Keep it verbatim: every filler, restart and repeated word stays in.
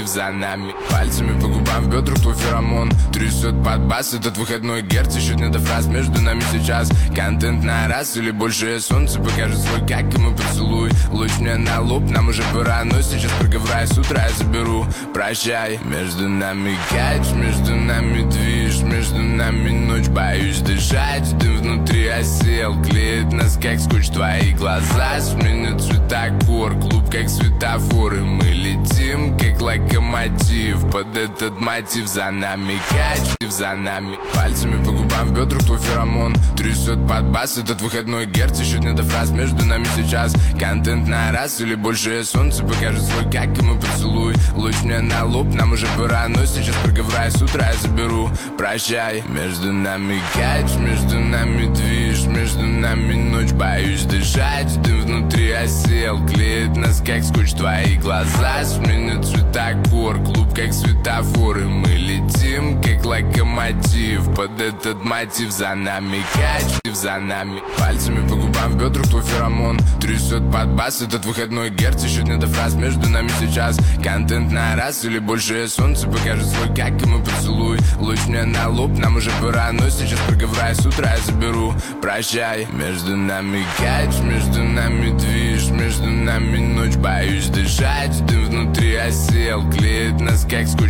за нами. Пальцами по губам, в бедрах твой феромон трясет под бас этот выходной герц. Еще не до фраз между нами сейчас. Контент на раз или больше солнце покажет свой, как и мой поцелуй. Луч мне на лоб, нам уже пора, но сейчас проговрай, с утра я заберу. Прощай, между нами кайф, между нами движ, между нами ночь, боюсь дышать. Дым внутри осел, клеит нас как скотч. Твои глаза сменят цвета кор, клуб как светофор, и мы летим как локомотив под этот мотив. За нами кайф, за нами. Пальцами по губам, в бедрах твой феромон трясет под бас этот выходной герц. Еще не до фраз между нами сейчас. Контент на раз или больше солнце покажет свой, как и мой поцелуй. Луч мне на лоб, нам уже пора, но сейчас проговрай, с утра я заберу. Прощай, между нами кайф, между нами движ, между нами ночь, боюсь дышать. Дым внутри осел, клеит нас как скотч. Твои глаза сменят цвета кор, клуб как светофор, и мы летим как локомотив под этот мотив. За нами кайф, за нами. Пальцами по губам, в бедрах твой феромон трясет под бас этот выходной герц. Еще не до фраз между нами сейчас. Контент на раз или больше солнце покажет свой, как и мой поцелуй. Луч мне на лоб, нам уже пора, но сейчас проговрай, с утра я заберу. Прощай, между нами кайф, между нами движ, между нами ночь, боюсь дышать. Дым внутри осел, клеит нас как скотч.